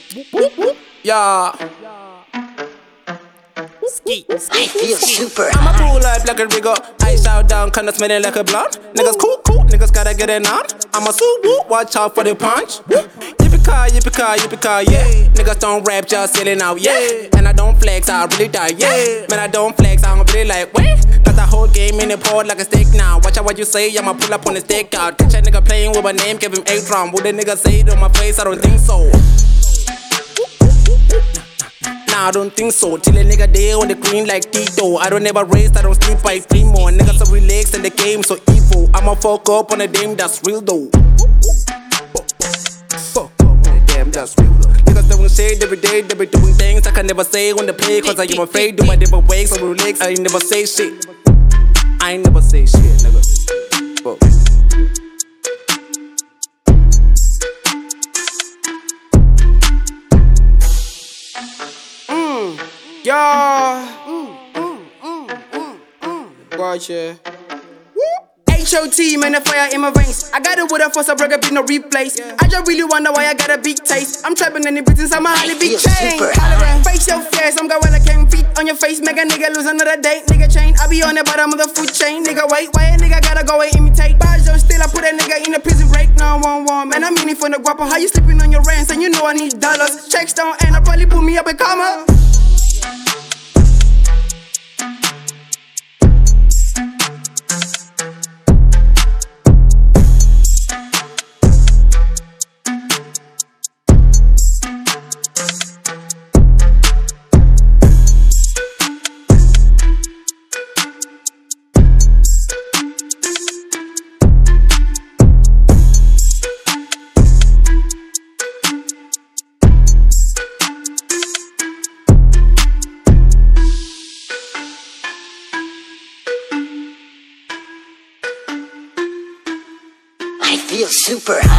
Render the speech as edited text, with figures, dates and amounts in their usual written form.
Yeah. I feel super I'ma high. pull up like a rigger. Ice out down, kinda smelling like a blunt. Niggas cool, niggas gotta get it on. I'm a suit, watch out for the punch. Yippee-ki-yay, yeah. Niggas don't rap, just selling out, yeah. And I don't flex, I really die, yeah. Man, I don't flex, I don't really like, wait. Got the whole game in the pot like a steak now. Watch out what you say, I'ma pull up on the stick out. Catch a nigga playing with my name, give him a drum. Would the nigga say it on my face? I don't think so. Nah, I don't think so. Till a nigga there on the green like Tito. I don't ever race, I don't sleep by primo. Niggas so relaxed and the game so evil. I'ma fuck up on a dame that's real though. Fuck up on a damn that's real though. Niggas don't say every day, they be doing things I can never say on the play. Cause I am afraid do my different ways, so relax. I ain't never say shit. I ain't never say shit, nigga. Fuck. Yeah. Gotcha. HOT, man, the fire in my veins. I got it with a force, I break up in no replace. I just really wonder why I got a big taste. I'm trapping in the business, I'm a highly big chain. Face your face, I'm going like I feet on your face. Make a nigga lose another date. Nigga chain, I be on the bottom of the food chain. Nigga, wait, why a nigga gotta go and imitate? Bajo still, I put a nigga in a prison break. 911, man, I'm in it for the guapo. How you sleeping on your rents? And you know I need dollars. Checks don't end, I probably put me up a comma. I feel super high.